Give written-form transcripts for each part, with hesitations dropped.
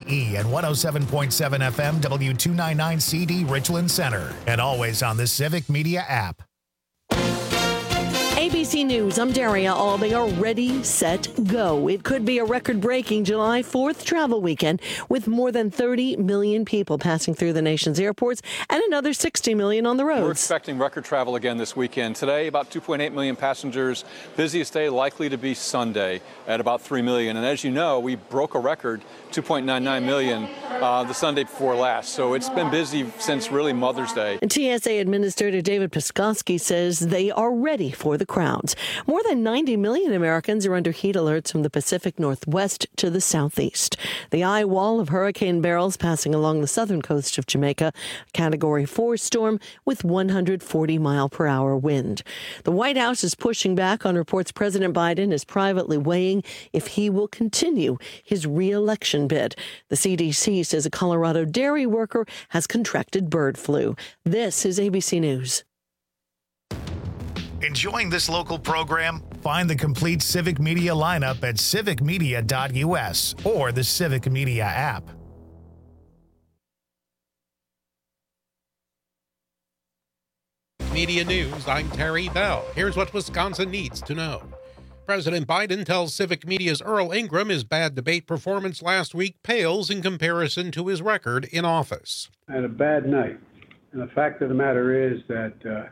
KBGE and 107.7 FM W299CD Richland Center. And always on the Civic Media app. ABC News, I'm Daria. All they are ready, set, go. It could be a record-breaking July 4th travel weekend with more than 30 million people passing through the nation's airports and another 60 million on the roads. We're expecting record travel again this weekend. Today, about 2.8 million passengers. Busiest day likely to be Sunday at about 3 million. And as you know, we broke a record, 2.99 million, the Sunday before last. So it's been busy since really Mother's Day. And TSA Administrator David Piskovsky says they are ready for the crowds. More than 90 million Americans are under heat alerts from the Pacific Northwest to the southeast. The eye wall of Hurricane Barrels passing along the southern coast of Jamaica, a Category 4 storm with 140-mile-per-hour wind. The White House is pushing back on reports President Biden is privately weighing if he will continue his re-election bid. The CDC says a Colorado dairy worker has contracted bird flu. This is ABC News. Enjoying this local program? Find the complete Civic Media lineup at civicmedia.us or the Civic Media app. Media News, I'm Terry Bell. Here's what Wisconsin needs to know. President Biden tells Civic Media's Earl Ingram his bad debate performance last week pales in comparison to his record in office. I had a bad night. And the fact of the matter is that,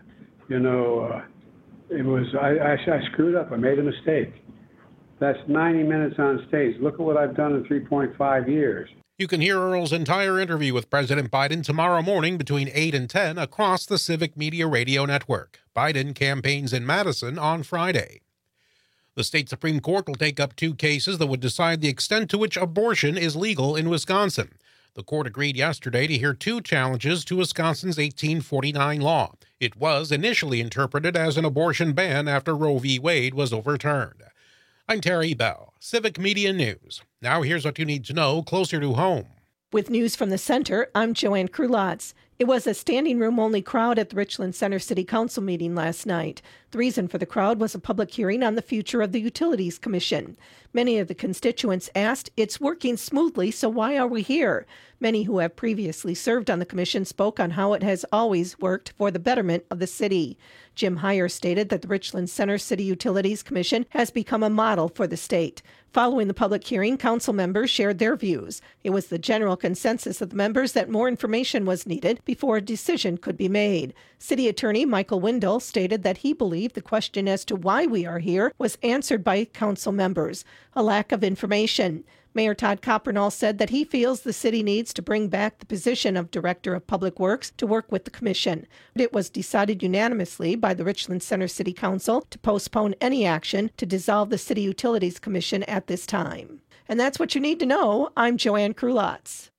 I screwed up. I made a mistake. That's 90 minutes on stage. Look at what I've done in 3.5 years. You can hear Earl's entire interview with President Biden tomorrow morning between 8 and 10 across the Civic Media Radio Network. Biden campaigns in Madison on Friday. The state Supreme Court will take up 2 cases that would decide the extent to which abortion is legal in Wisconsin. The court agreed yesterday to hear 2 challenges to Wisconsin's 1849 law. It was initially interpreted as an abortion ban after Roe v. Wade was overturned. I'm Terry Bell, Civic Media News. Now here's what you need to know closer to home. With news from the center, I'm Joanne Krulotz. It was a standing room only crowd at the Richland Center City Council meeting last night. The reason for the crowd was a public hearing on the future of the Utilities Commission. Many of the constituents asked, "It's working smoothly, so why are we here?" Many who have previously served on the commission spoke on how it has always worked for the betterment of the city. Jim Heyer stated that the Richland Center City Utilities Commission has become a model for the state. Following the public hearing, council members shared their views. It was the general consensus of the members that more information was needed before a decision could be made. City Attorney Michael Windle stated that he believed the question as to why we are here was answered by council members, a lack of information. Mayor Todd Coppernall said that he feels the city needs to bring back the position of Director of Public Works to work with the commission. It was decided unanimously by the Richland Center City Council to postpone any action to dissolve the City Utilities Commission at this time. And that's what you need to know. I'm Joanne Krulotz.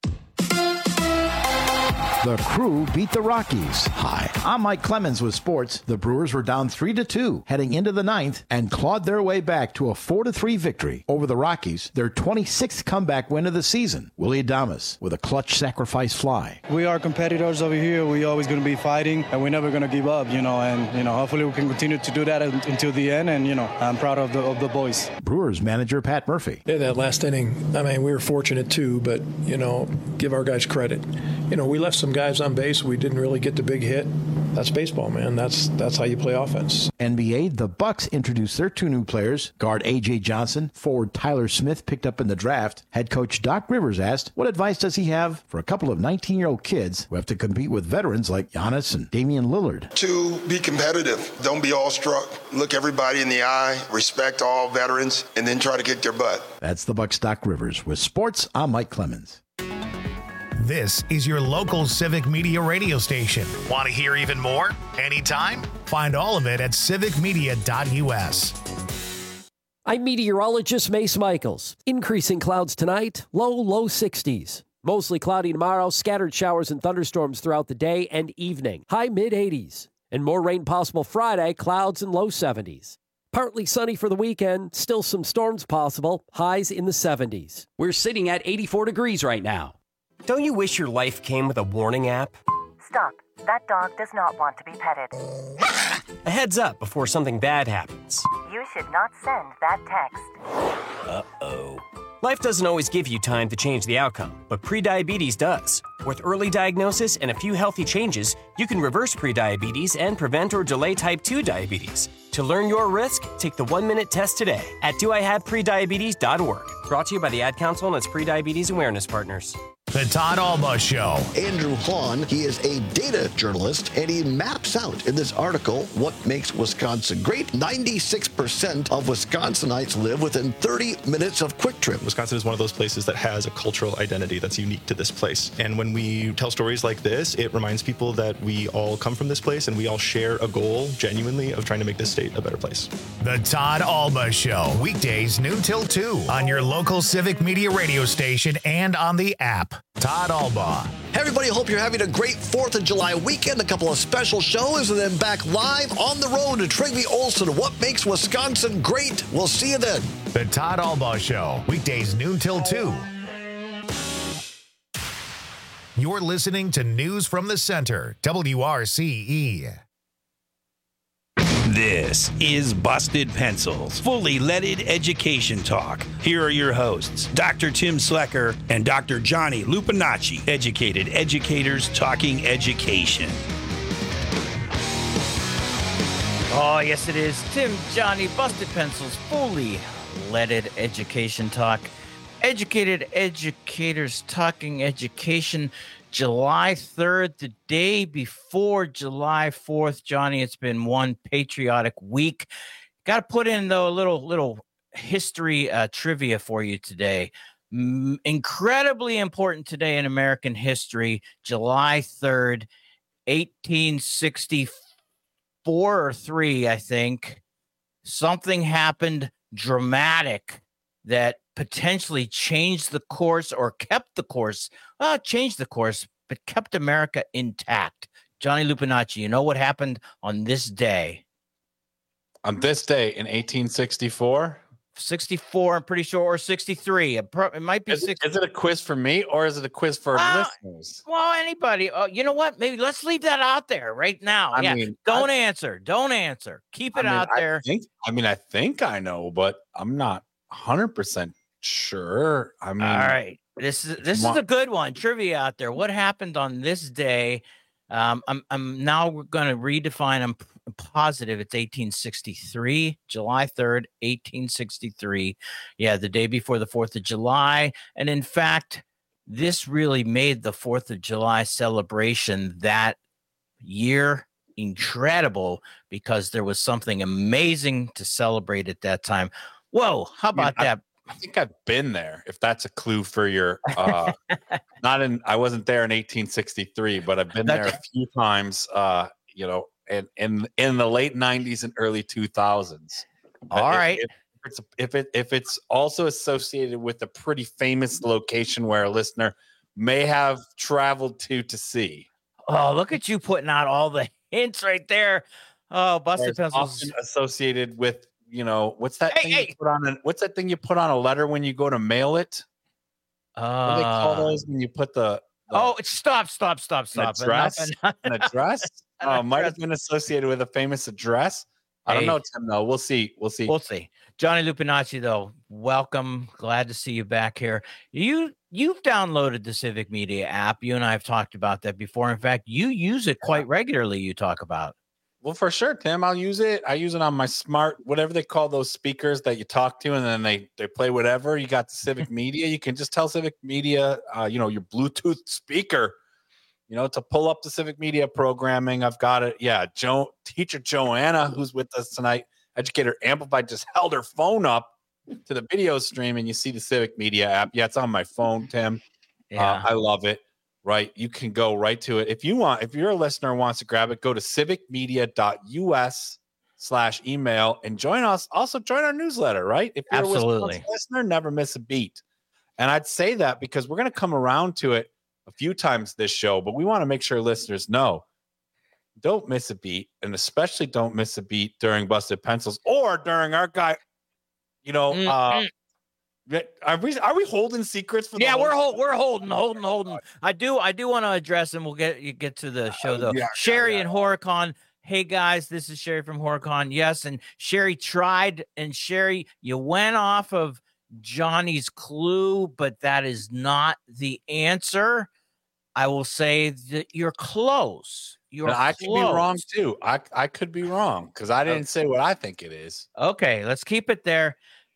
The Crew beat the Rockies. Hi, I'm Mike Clemens with sports. The Brewers were down 3-2 heading into the 9th and clawed their way back to a 4-3 victory over the Rockies, their 26th comeback win of the season. Willie Adames with a clutch sacrifice fly. We are competitors over here. We're always going to be fighting, and we're never going to give up, and hopefully we can continue to do that until the end, and, I'm proud of the boys. Brewers manager Pat Murphy. Yeah, that last inning, we were fortunate too, but, give our guys credit. We left some guys on base. We didn't really get the big hit. That's baseball, man. That's how you play offense. NBA, the Bucks introduced their 2 new players. Guard A.J. Johnson, forward Tyler Smith picked up in the draft. Head coach Doc Rivers asked, what advice does he have for a couple of 19-year-old kids who have to compete with veterans like Giannis and Damian Lillard? To be competitive. Don't be awestruck. Look everybody in the eye. Respect all veterans, and then try to kick their butt. That's the Bucks' Doc Rivers. With sports, I'm Mike Clemens. This is your local Civic Media radio station. Want to hear even more? Anytime? Find all of it at civicmedia.us. I'm meteorologist Mace Michaels. Increasing clouds tonight, low 60s. Mostly cloudy tomorrow, scattered showers and thunderstorms throughout the day and evening. High mid-80s. And more rain possible Friday, clouds and low 70s. Partly sunny for the weekend, still some storms possible, highs in the 70s. We're sitting at 84 degrees right now. Don't you wish your life came with a warning app? Stop. That dog does not want to be petted. A heads up before something bad happens. You should not send that text. Uh-oh. Life doesn't always give you time to change the outcome, but prediabetes does. With early diagnosis and a few healthy changes, you can reverse prediabetes and prevent or delay type 2 diabetes. To learn your risk, take the 1-minute test today at doihaveprediabetes.org. Brought to you by the Ad Council and its prediabetes awareness partners. The Todd Alba Show. Andrew Hahn, he is a data journalist, and he maps out in this article what makes Wisconsin great. 96% of Wisconsinites live within 30 minutes of Quick Trip. Wisconsin is one of those places that has a cultural identity that's unique to this place. And when we tell stories like this, it reminds people that we all come from this place and we all share a goal, genuinely, of trying to make this state a better place. The Todd Alba Show. Weekdays noon till 2 on your local Civic Media radio station and on the app. Todd Alba. Hey everybody, hope you're having a great 4th of July weekend. A couple of special shows and then back live on the road to Trygve Olsen. What makes Wisconsin great? We'll see you then. The Todd Alba Show. Weekdays noon till 2. You're listening to News from the Center, WRCE. This is Busted Pencils, fully leaded education talk. Here are your hosts, Dr. Tim Slecker and Dr. Johnny Lupinacci, educated educators talking education. Oh, yes, it is. Tim, Johnny, Busted Pencils, fully leaded education talk. Educated educators talking education. July 3rd, the day before July 4th. Johnny, it's been one patriotic week. Got to put in, though, a little history trivia for you today. Incredibly important today in American history, July 3rd, 1864 or 3, I think. Something happened dramatic that potentially changed the course or kept the course, changed the course, but kept America intact. Johnny Lupinacci, you know what happened on this day? On this day in 1864? 64, I'm pretty sure, or 63. It might be 60. Is it a quiz for me or is it a quiz for listeners? Well, anybody. You know what? Maybe let's leave that out there right now. I mean, don't answer. Don't answer. Keep it out there. I think I know, but I'm not 100% sure. I mean, all right. This is a good one. Trivia out there. What happened on this day? I'm now going to redefine. I'm positive it's 1863, July 3rd, 1863. Yeah, the day before the 4th of July. And in fact, this really made the 4th of July celebration that year incredible because there was something amazing to celebrate at that time. Whoa, how about that? I think I've been there. If that's a clue for your, I wasn't there in 1863, but I've been there a few times. In the late 90s and early 2000s. All right. If it's also associated with a pretty famous location where a listener may have traveled to see. Oh, look at you putting out all the hints right there. Oh, Busted Pencils often associated with. What's that thing you put on? What's that thing you put on a letter when you go to mail it? What do they call those when you put the stop. An address? An address? Might have been associated with a famous address. I don't know, Tim. No, we'll see. We'll see. Johnny Lupinacci, though, welcome. Glad to see you back here. You've downloaded the Civic Media app. You and I have talked about that before. In fact, you use it quite regularly. You talk about. Well, for sure, Tim. I'll use it. I use it on my smart, whatever they call those speakers that you talk to, and then they play whatever. You got the Civic Media. You can just tell Civic Media, your Bluetooth speaker, to pull up the Civic Media programming. I've got it. Yeah, teacher Joanna, who's with us tonight, Educator Amplified, just held her phone up to the video stream, and you see the Civic Media app. Yeah, it's on my phone, Tim. Yeah. I love it. Right. You can go right to it. If you're a listener and wants to grab it, go to civicmedia.us/email and join us. Also join our newsletter, right? If you're a Wisconsin listener, never miss a beat. And I'd say that because we're going to come around to it a few times this show, but we want to make sure listeners know, don't miss a beat, and especially don't miss a beat during Busted Pencils or during our guy, Are we holding secrets for the we're holding. I do want to address, and we'll get to the show though. Sherry and Horicon. Hey guys, this is Sherry from Horicon. Yes, and Sherry tried, and Sherry, you went off of Johnny's clue, but that is not the answer. I will say that you're close. I could be wrong too. I could be wrong because I didn't say what I think it is. Okay, let's keep it there.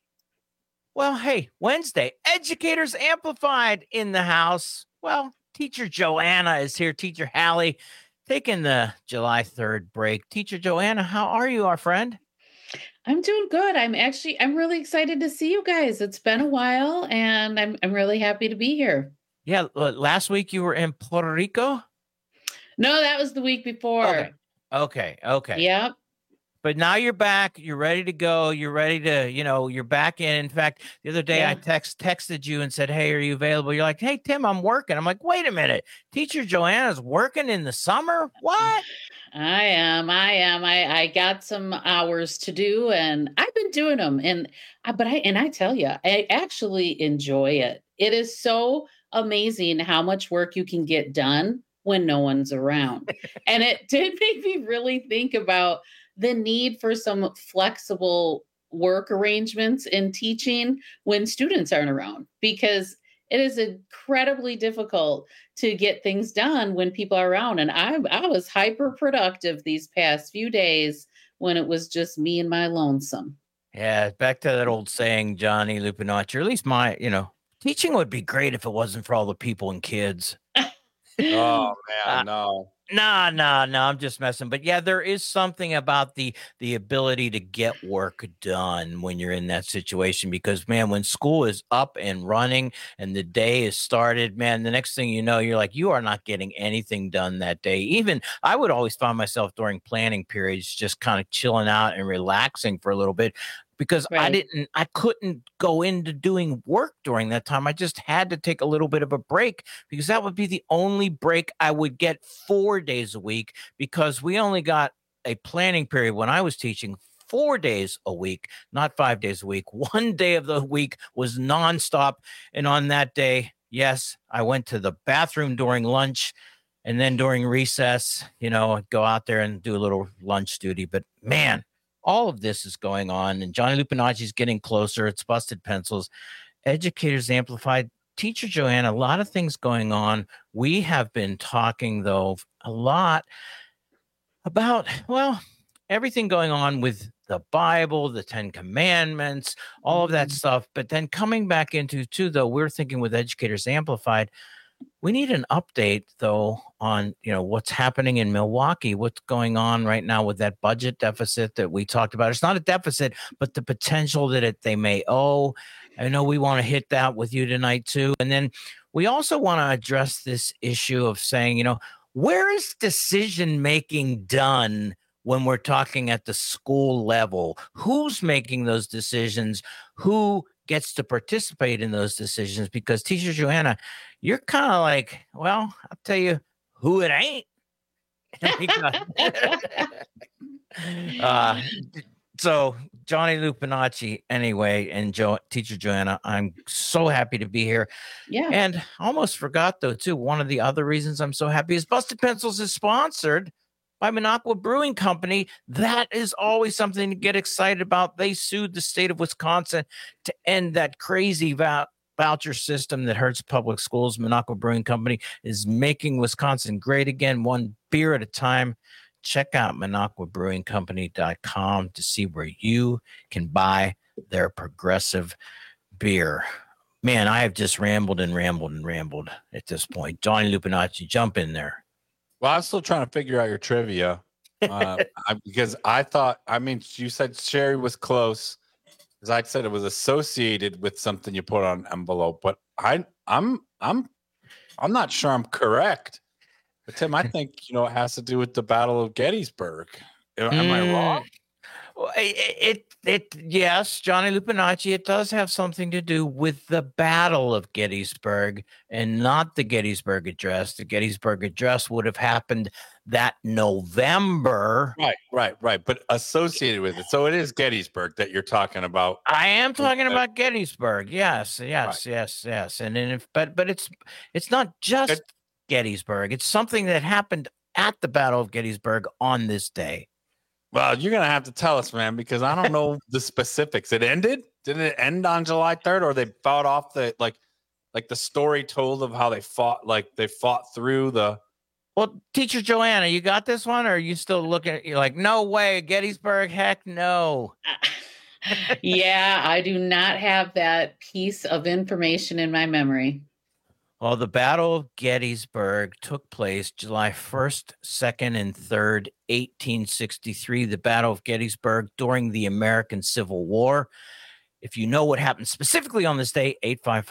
Well, hey, Wednesday, Educators Amplified in the house. Well, Teacher Joanna is here. Teacher Hallie taking the July 3rd break. Teacher Joanna, how are you, our friend? I'm doing good. I'm really excited to see you guys. It's been a while, and I'm really happy to be here. Yeah, last week you were in Puerto Rico? No, that was the week before. Okay. Yep. But now you're back. You're ready to go. You're ready to, you're back in. In fact, the other day I texted you and said, hey, are you available? You're like, hey, Tim, I'm working. I'm like, wait a minute. Teacher Joanna's working in the summer? What? I am. I got some hours to do, and I've been doing them. And I tell you, I actually enjoy it. It is so amazing how much work you can get done when no one's around. And it did make me really think about the need for some flexible work arrangements in teaching when students aren't around, because it is incredibly difficult to get things done when people are around. And I was hyper productive these past few days when it was just me and my lonesome. Yeah, back to that old saying, Johnny Lupinacci, or at least my, teaching would be great if it wasn't for all the people and kids. Oh man, no. No, I'm just messing. But yeah, there is something about the ability to get work done when you're in that situation, because man, when school is up and running and the day is started, man, the next thing you know, you're like, you are not getting anything done that day. Even I would always find myself during planning periods just kind of chilling out and relaxing for a little bit, because I couldn't go into doing work during that time. I just had to take a little bit of a break, because that would be the only break I would get 4 days a week, because we only got a planning period when I was teaching 4 days a week, not 5 days a week. 1 day of the week was nonstop. And on that day, yes, I went to the bathroom during lunch, and then during recess, go out there and do a little lunch duty. But man, all of this is going on, and Johnny Lupinacci is getting closer. It's Busted Pencils, Educators Amplified. Teacher Joanna, a lot of things going on. We have been talking, though, a lot about, everything going on with the Bible, the 10 Commandments, all of that stuff. But then coming back into, too, though, we're thinking with Educators Amplified, we need an update, though, on, what's happening in Milwaukee, what's going on right now with that budget deficit that we talked about. It's not a deficit, but the potential that they may owe. I know we want to hit that with you tonight, too. And then we also want to address this issue of saying, where is decision-making done when we're talking at the school level? Who's making those decisions? Who gets to participate in those decisions? Because Teacher Joanna, you're kind of like, well, I'll tell you who it ain't. So Johnny Lupinacci, anyway, and Teacher Joanna, I'm so happy to be here. Yeah. And I almost forgot, though, too, one of the other reasons I'm so happy is Busted Pencils is sponsored by Minocqua Brewing Company. That is always something to get excited about. They sued the state of Wisconsin to end that crazy voucher system that hurts public schools. Minocqua Brewing Company is making Wisconsin great again, one beer at a time. Check out MinocquaBrewingCompany.com to see where you can buy their progressive beer. Man, I have just rambled at this point. Johnny Lupinacci, jump in there. Well, I'm still trying to figure out your trivia because I thought, you said Sherry was close, because I said it was associated with something you put on an envelope, but I'm not sure I'm correct. But Tim, I think it has to do with the Battle of Gettysburg. Am I wrong? Yes, Johnny Lupinacci, it does have something to do with the Battle of Gettysburg and not the Gettysburg Address. The Gettysburg Address would have happened that November. Right. But associated with it. So it is Gettysburg that you're talking about. I am talking about Gettysburg. Yes. And then but it's not just Gettysburg. It's something that happened at the Battle of Gettysburg on this day. Well, you're going to have to tell us, man, because I don't know the specifics. It ended? didn't it end on July 3rd, or they fought off the like the story told of how they fought through the. Well, Teacher Joanna, you got this one, or are you still looking at? You're like, no way, Gettysburg, heck no. Yeah, I do not have that piece of information in my memory. Well, the Battle of Gettysburg took place July 1st, 2nd, and 3rd, 1863. The Battle of Gettysburg during the American Civil War. If you know what happened specifically on this day,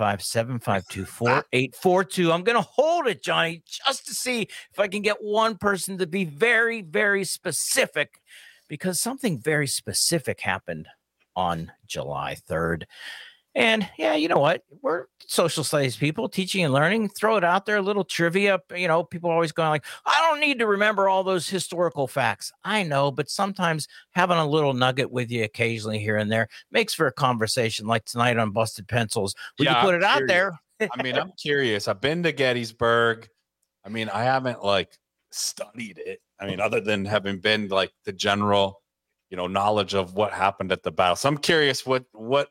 855-752-4842. I'm going to hold it, Johnny, just to see if I can get one person to be very, very specific, because something very specific happened on July 3rd. And yeah, you know what? We're social studies people, teaching and learning. Throw it out there, a little trivia. You know, people are always going like, I don't need to remember all those historical facts. I know, but sometimes having a little nugget with you occasionally here and there makes for a conversation like tonight on Busted Pencils. Would you put it out there? I mean, I'm curious. I've been to Gettysburg. I mean, I haven't like studied it. I mean, other than having been like the general, knowledge of what happened at the battle. So I'm curious what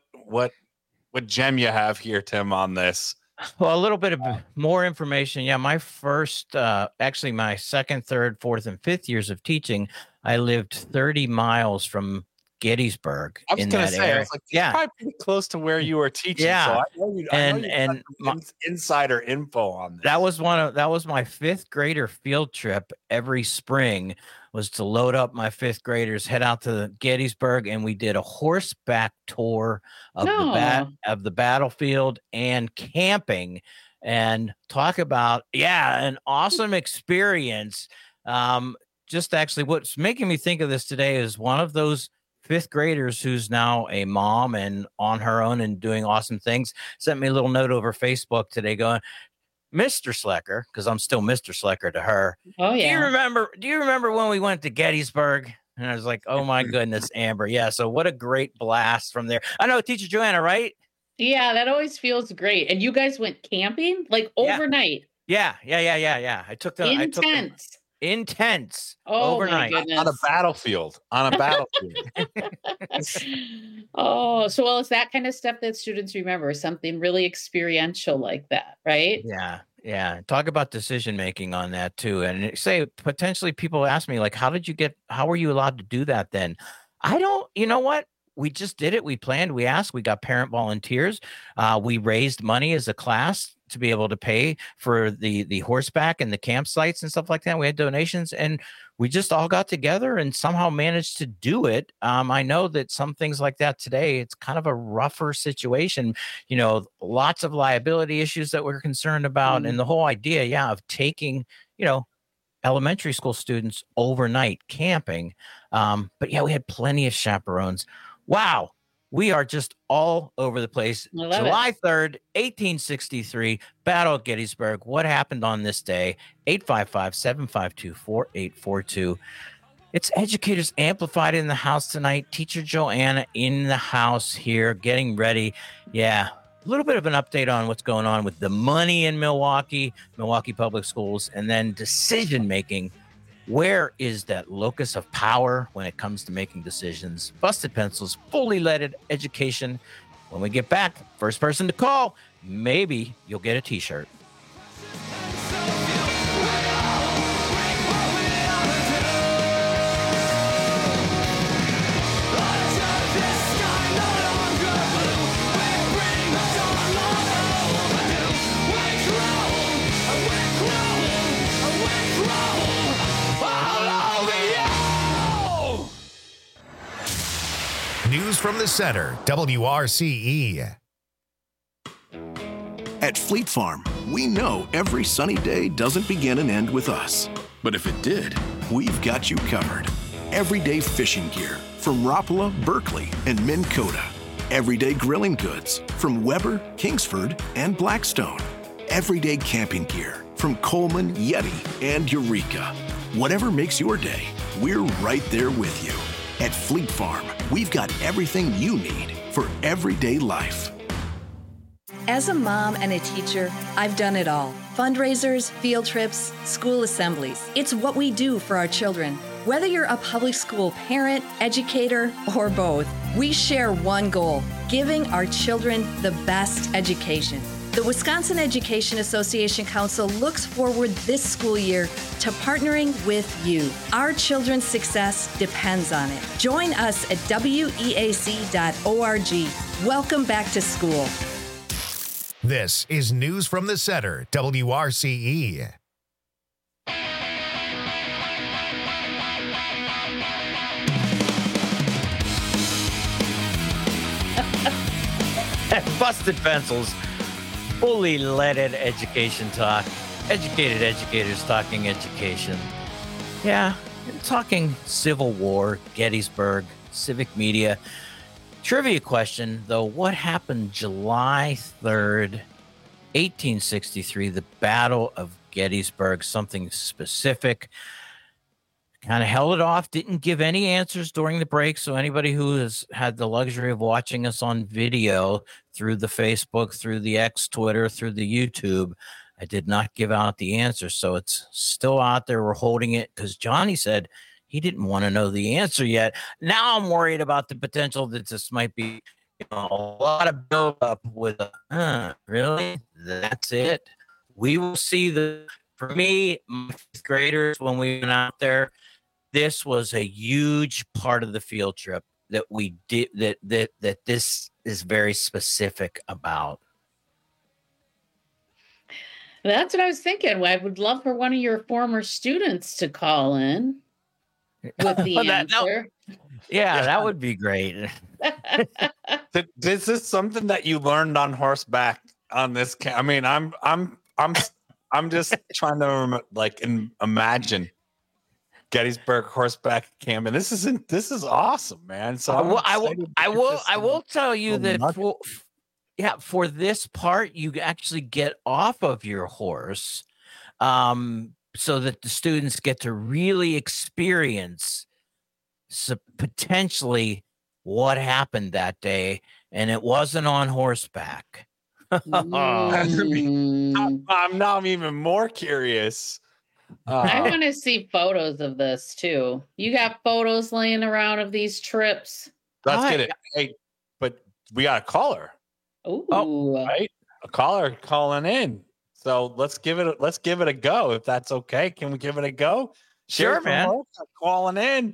gem you have here, Tim, on this. Well, a little bit of more information. Yeah, my first, actually my second, third, fourth, and fifth years of teaching, I lived 30 miles from Gettysburg. I was going to say, yeah, probably pretty close to where you were teaching. Yeah, so I know you insider info on this. That was my fifth grader field trip every spring. Was to load up my fifth graders, head out to Gettysburg, and we did a horseback tour of the battlefield and camping, and talk about an awesome experience. Just actually, what's making me think of this today is one of those fifth graders who's now a mom and on her own and doing awesome things sent me a little note over Facebook today going, Mr. Slecker, because I'm still Mr. Slecker to her. Oh, yeah. Do you remember when we went to Gettysburg? And I was like, oh, my goodness, Amber. Yeah, so what a great blast from there. I know, Teacher Joanna, right? Yeah, that always feels great. And you guys went camping? Like overnight? Yeah. I took them. Intense. Oh, overnight. My goodness. On a battlefield. Oh, so it's that kind of stuff that students remember, something really experiential like that, right? Yeah. Talk about decision making on that too. And say potentially people ask me like, how were you allowed to do that then? You know what? We just did it. We planned, we asked, we got parent volunteers. We raised money as a class to be able to pay for the horseback and the campsites and stuff like that. We had donations and we just all got together and somehow managed to do it. I know that some things like that today, it's kind of a rougher situation, lots of liability issues that we're concerned about. And the whole idea, of taking, elementary school students overnight camping. But we had plenty of chaperones. Wow. We are just all over the place. July 3rd, 1863, Battle of Gettysburg. What happened on this day? 855-752-4842. It's Educators Amplified in the house tonight. Teacher Joanna in the house here, getting ready. Yeah, a little bit of an update on what's going on with the money in Milwaukee Public Schools, and then decision-making. Where is that locus of power when it comes to making decisions? Busted Pencils, fully leaded education. When we get back, first person to call, maybe you'll get a t-shirt. News from the center, WRCE. At Fleet Farm, we know every sunny day doesn't begin and end with us. But if it did, we've got you covered. Everyday fishing gear from Rapala, Berkeley, and Minn Kota. Everyday grilling goods from Weber, Kingsford, and Blackstone. Everyday camping gear from Coleman, Yeti, and Eureka. Whatever makes your day, we're right there with you. At Fleet Farm, we've got everything you need for everyday life. As a mom and a teacher, I've done it all. Fundraisers, field trips, school assemblies. It's what we do for our children. Whether you're a public school parent, educator, or both, We share one goal, giving our children the best education. The Wisconsin Education Association Council looks forward this school year to partnering with you. Our children's success depends on it. Join us at weac.org. Welcome back to school. This is News from the Center, WRCE. Busted Pencils, fully leaded education talk. Educated educators talking education. Yeah, talking Civil War, Gettysburg, civic media. Trivia question, though, what happened July 3rd, 1863, the Battle of Gettysburg? Something specific. Kind of held it off, didn't give any answers during the break. So anybody who has had the luxury of watching us on video through the Facebook, through the X, Twitter, through the YouTube, I did not give out the answer. So it's still out there. We're holding it because Johnny said he didn't want to know the answer yet. Now I'm worried about the potential that this might be a lot of buildup with, really? That's it? We will see. For me, my fifth graders, when we went out there, this was a huge part of the field trip that we did, that this is very specific about. That's what I was thinking. I would love for one of your former students to call in with the answer. Yeah, that would be great. This is something that you learned on horseback on this. I mean, I'm just trying to imagine Gettysburg horseback camp, and this is awesome, man. So I will tell you that for this part, you actually get off of your horse, so that the students get to really experience potentially what happened that day, and it wasn't on horseback. I'm even more curious. I want to see photos of this too. You got photos laying around of these trips? Let's get it. Hey, but we got a caller. Ooh. Right? A caller calling in. So let's give it a go if that's okay. Can we give it a go? Sure, man. Calling in.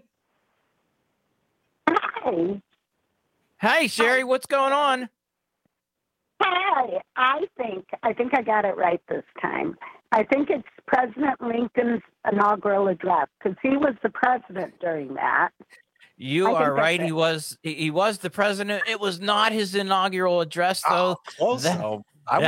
Hi. Hey, Sherry, what's going on? Hi. I think I got it right this time. I think it's President Lincoln's inaugural address because he was the president during that. You are right. He was the president. It was not his inaugural address, though. Close. The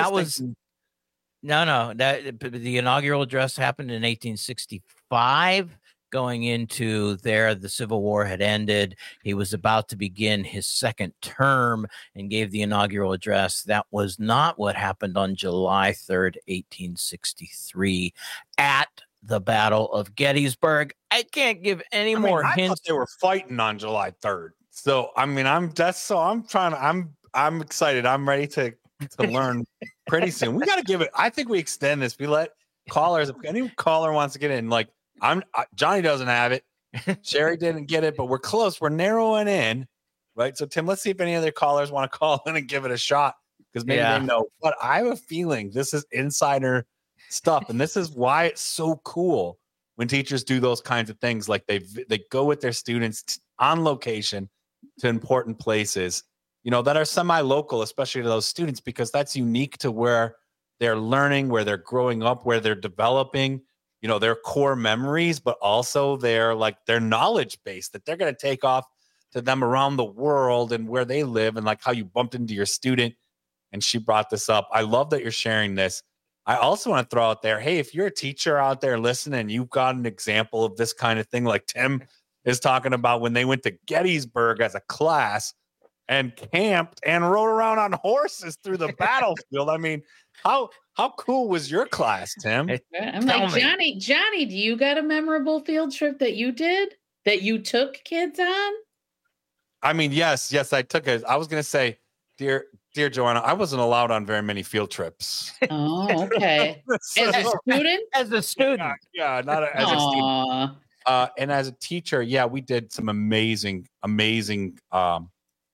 inaugural address happened in 1865. Going into there, the Civil War had ended. He was about to begin his second term and gave the inaugural address. That was not what happened on July 3rd, 1863 at the Battle of Gettysburg. I can't give any more hints. I thought they were fighting on July 3rd. So, I mean, I'm excited. I'm ready to learn pretty soon. We got to give it. I think we extend this. We let callers, if any caller wants to get in, Johnny doesn't have it. Sherry didn't get it, but we're close. We're narrowing in, right? So, Tim, let's see if any other callers want to call in and give it a shot because maybe they know. But I have a feeling this is insider stuff, and this is why it's so cool when teachers do those kinds of things. Like they go with their students on location to important places, that are semi-local, especially to those students, because that's unique to where they're learning, where they're growing up, where they're developing. Their core memories, but also their knowledge base that they're going to take off to them around the world and where they live, and how you bumped into your student. And she brought this up. I love that you're sharing this. I also want to throw out there, hey, if you're a teacher out there listening, you've got an example of this kind of thing like Tim is talking about when they went to Gettysburg as a class and camped and rode around on horses through the battlefield. I mean, how cool was your class, Tim? I'm like, Johnny, do you got a memorable field trip that you did that you took kids on? I mean, yes, I took it. I was going to say, dear Joanna, I wasn't allowed on very many field trips. Oh, okay. As a student? Yeah, not as a student. And as a teacher, we did some amazing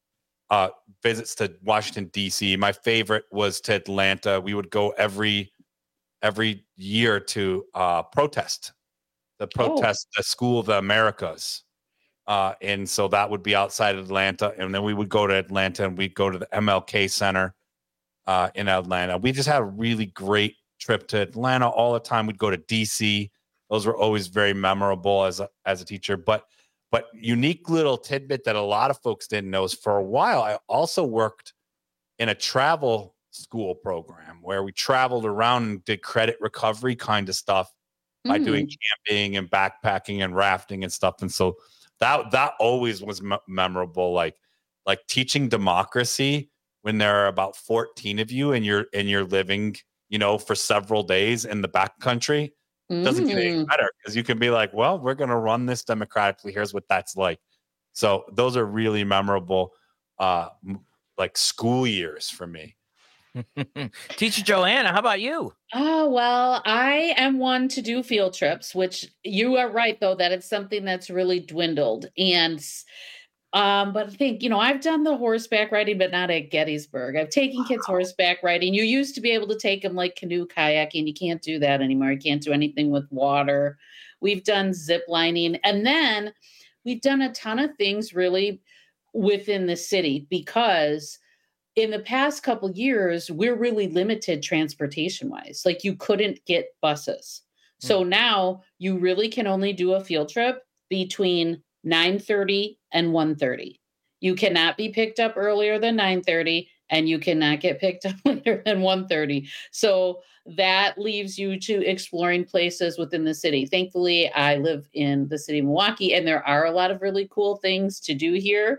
visits to Washington, D.C. My favorite was to Atlanta. We would go every year to protest the School of the Americas. And so that would be outside of Atlanta. And then we would go to Atlanta and we'd go to the MLK Center in Atlanta. We just had a really great trip to Atlanta all the time. We'd go to DC. Those were always very memorable as a teacher. But unique little tidbit that a lot of folks didn't know is for a while, I also worked in a travel school program where we traveled around and did credit recovery kind of stuff by doing camping and backpacking and rafting and stuff. And so that always was memorable, like teaching democracy when there are about 14 of you and you're living, for several days in the backcountry. Doesn't get any better because you can be like, well, we're going to run this democratically. Here's what that's like. So those are really memorable, like school years for me. Teacher Joanna, how about you? Oh, well, I am one to do field trips, which you are right, though, that it's something that's really dwindled. And but I think, I've done the horseback riding, but not at Gettysburg. I've taken kids horseback riding. You used to be able to take them like canoe kayaking. You can't do that anymore. You can't do anything with water. We've done zip lining. And then we've done a ton of things really within the city because in the past couple of years, we're really limited transportation wise. Like you couldn't get buses. So now you really can only do a field trip between 9:30 and 1:30. You cannot be picked up earlier than 9:30 and you cannot get picked up later than 1:30. So that leaves you to exploring places within the city. Thankfully, I live in the city of Milwaukee and there are a lot of really cool things to do here.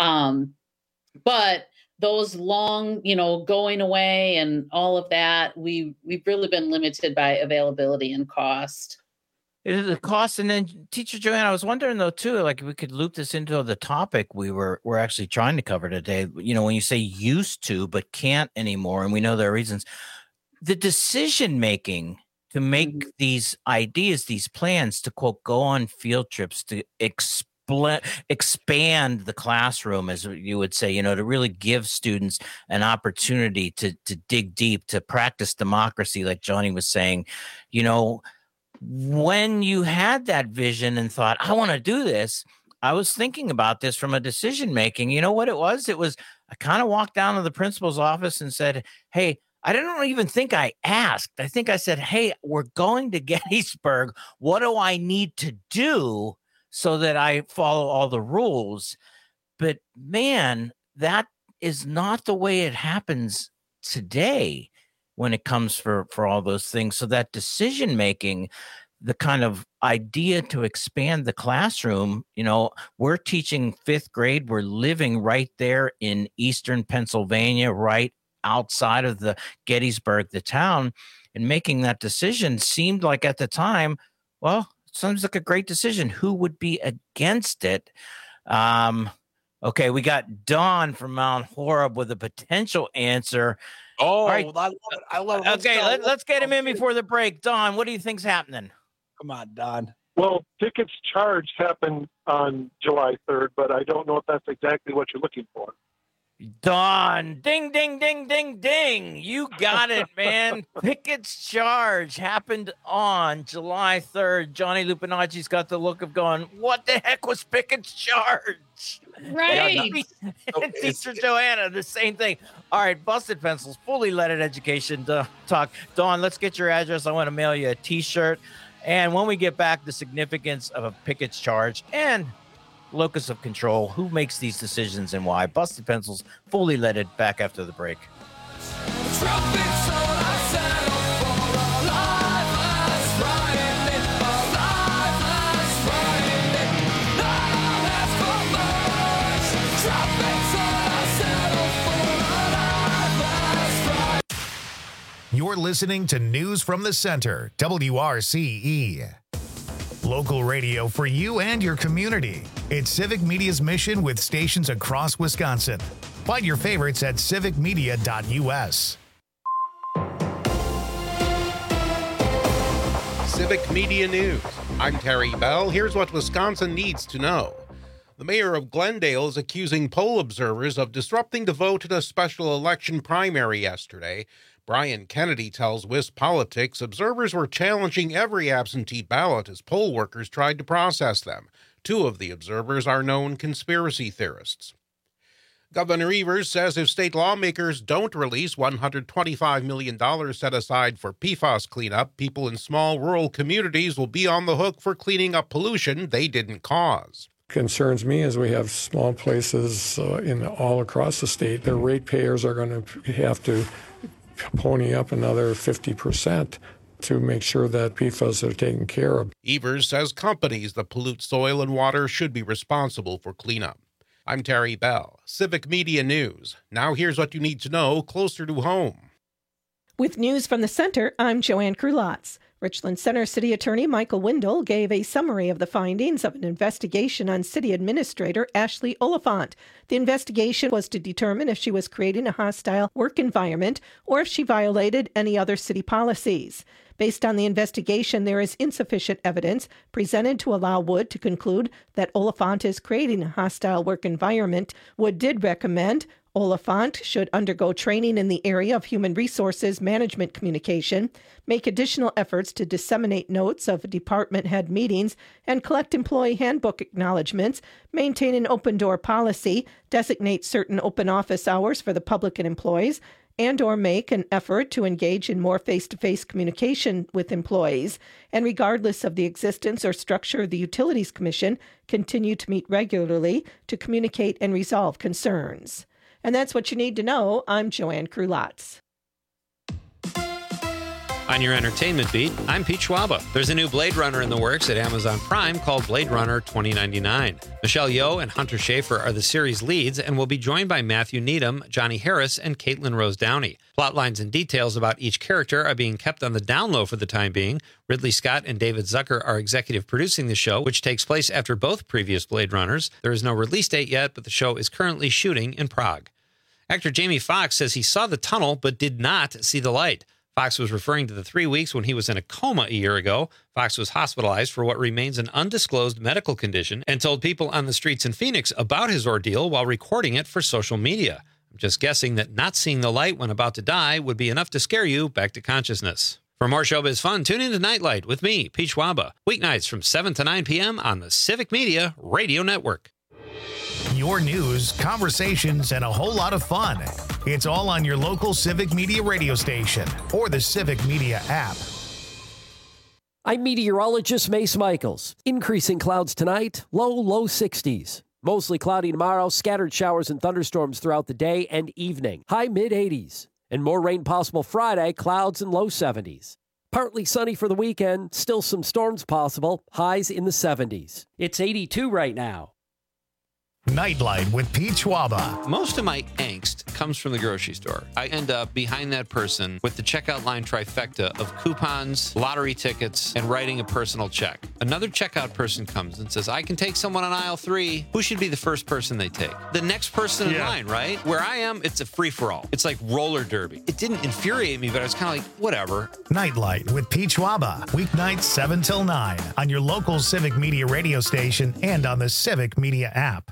But those long, going away and all of that, we've really been limited by availability and cost. It is the cost. And then Teacher Joanna, I was wondering though, too, like we could loop this into the topic we're actually trying to cover today. When you say used to, but can't anymore, and we know there are reasons, the decision-making to make these ideas, these plans to quote, go on field trips, to expand the classroom, as you would say, to really give students an opportunity to dig deep, to practice democracy, like Johnny was saying, when you had that vision and thought, I want to do this, I was thinking about this from a decision making. You know what it was? It was, I kind of walked down to the principal's office and said, hey, I don't even think I asked. I think I said, hey, we're going to Gettysburg. What do I need to do so that I follow all the rules? But man, that is not the way it happens today when it comes for all those things. So that decision making, the kind of idea to expand the classroom, we're teaching 5th grade. We're living right there in Eastern Pennsylvania, right outside of the Gettysburg, the town, and making that decision seemed like at the time, well, sounds like a great decision. Who would be against it? Okay, we got Don from Mount Horeb with a potential answer. Oh, right. I love it. Okay, let's get him in before the break. Don, what do you think's happening? Come on, Don. Well, tickets charged happened on July 3rd, but I don't know if that's exactly what you're looking for. Don, ding, ding, ding, ding, ding. You got it, man. Pickett's Charge happened on July 3rd. Johnny Lupinacci's got the look of going, what the heck was Pickett's Charge? Right. And Teacher Joanna, the same thing. All right, Busted Pencils, fully leaded education talk. Dawn, let's get your address. I want to mail you a T-shirt. And when we get back, the significance of a Pickett's Charge and locus of control, who makes these decisions and why. Busted Pencils, fully leaded, back after the break. You're listening to News from the Center, WRCE. Local radio for you and your community. It's Civic Media's mission with stations across Wisconsin. Find your favorites at civicmedia.us. Civic Media News. I'm Terry Bell. Here's what Wisconsin needs to know. The mayor of Glendale is accusing poll observers of disrupting the vote in a special election primary yesterday. Brian Kennedy tells Wisp Politics observers were challenging every absentee ballot as poll workers tried to process them. 2 of the observers are known conspiracy theorists. Governor Evers says if state lawmakers don't release $125 million set aside for PFAS cleanup, people in small rural communities will be on the hook for cleaning up pollution they didn't cause. Concerns me as we have small places all across the state. Their ratepayers are going to have to pony up another 50% to make sure that PFAS are taken care of. Evers says companies that pollute soil and water should be responsible for cleanup. I'm Terry Bell, Civic Media News. Now here's what you need to know closer to home. With news from the center, I'm Joanne Krulotz. Richland Center City Attorney Michael Windle gave a summary of the findings of an investigation on City Administrator Ashley Oliphant. The investigation was to determine if she was creating a hostile work environment or if she violated any other city policies. Based on the investigation, there is insufficient evidence presented to allow Wood to conclude that Oliphant is creating a hostile work environment. Wood did recommend Oliphant should undergo training in the area of human resources management communication, make additional efforts to disseminate notes of department head meetings and collect employee handbook acknowledgments, maintain an open door policy, designate certain open office hours for the public and employees, and or make an effort to engage in more face-to-face communication with employees, and regardless of the existence or structure of the Utilities Commission, continue to meet regularly to communicate and resolve concerns. And that's what you need to know. I'm Joanne Krulotz. On your entertainment beat, I'm Pete Schwaba. There's a new Blade Runner in the works at Amazon Prime called Blade Runner 2099. Michelle Yeoh and Hunter Schafer are the series leads and will be joined by Matthew Needham, Johnny Harris, and Caitlin Rose Downey. Plotlines and details about each character are being kept on the down low for the time being. Ridley Scott and David Zucker are executive producing the show, which takes place after both previous Blade Runners. There is no release date yet, but the show is currently shooting in Prague. Actor Jamie Foxx says he saw the tunnel but did not see the light. Fox was referring to the 3 weeks when he was in a coma a year ago. Fox was hospitalized for what remains an undisclosed medical condition and told people on the streets in Phoenix about his ordeal while recording it for social media. I'm just guessing that not seeing the light when about to die would be enough to scare you back to consciousness. For more showbiz fun, tune in to Nightlight with me, Pete Schwaba, weeknights from 7 to 9 p.m. on the Civic Media Radio Network. Your news, conversations, and a whole lot of fun. It's all on your local Civic Media radio station or the Civic Media app. I'm meteorologist Mace Michaels. Increasing clouds tonight, low 60s. Mostly cloudy tomorrow, scattered showers and thunderstorms throughout the day and evening. High mid-80s. And more rain possible Friday, clouds and low 70s. Partly sunny for the weekend, still some storms possible, highs in the 70s. It's 82 right now. Nightlight with Pete Schwaba. Most of my angst comes from the grocery store. I end up behind that person with the checkout line trifecta of coupons, lottery tickets, and writing a personal check. Another checkout person comes and says, I can take someone on aisle 3. Who should be the first person they take? The next person in line, right? Where I am, it's a free-for-all. It's like roller derby. It didn't infuriate me, but I was kind of like, whatever. Nightlight with Pete Schwaba. Weeknights 7 till 9 on your local Civic Media radio station and on the Civic Media app.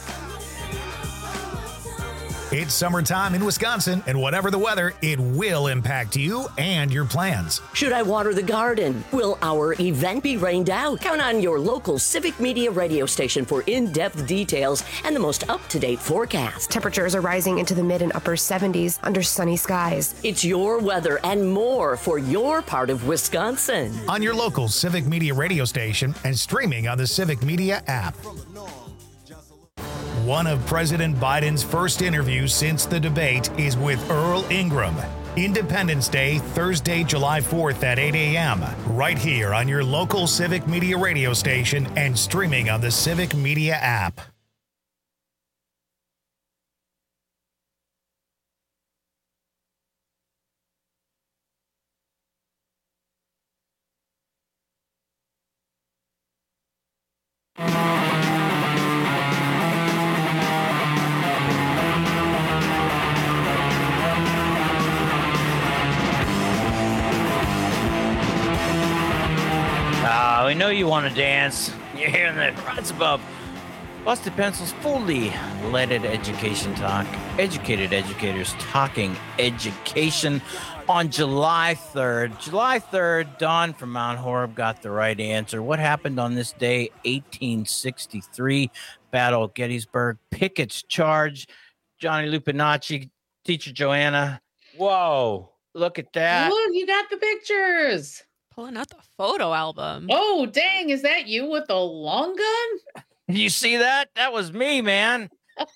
It's summertime in Wisconsin, and whatever the weather, it will impact you and your plans. Should I water the garden? Will our event be rained out? Count on your local Civic Media radio station for in-depth details and the most up-to-date forecast. Temperatures are rising into the mid and upper 70s under sunny skies. It's your weather and more for your part of Wisconsin. On your local Civic Media radio station and streaming on the Civic Media app. One of President Biden's first interviews since the debate is with Earl Ingram. Independence Day, Thursday, July 4th at 8 a.m. right here on your local Civic Media radio station and streaming on the Civic Media app. We know you want to dance. You're hearing the runs above. Busted Pencils, fully leaded education talk. Educated educators talking education on July 3rd. July 3rd, Don from Mount Horeb got the right answer. What happened on this day? 1863, Battle of Gettysburg. Pickett's charge. Johnny Lupinacci, Teacher Joanna. Whoa, look at that. Look, you got the pictures. Pulling out the photo album. Oh, dang. Is that you with the long gun? You see that? That was me, man.